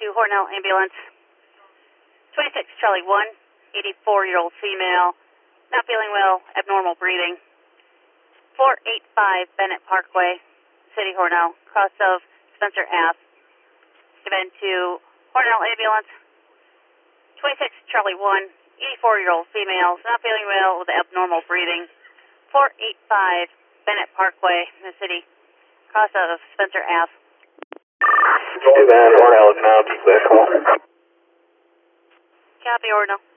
Hornell Ambulance. 26 Charlie 1, 84-year-old female, not feeling well, abnormal breathing. 485 Bennett Parkway, City Hornell, cross of Spencer Ave. Given to Hornell Ambulance. 26 Charlie 1, 84-year-old female, not feeling well with abnormal breathing. 485 Bennett Parkway in the city, cross of Spencer Ave. Too bad, Hornell is now keep that call. Copy, Hornell.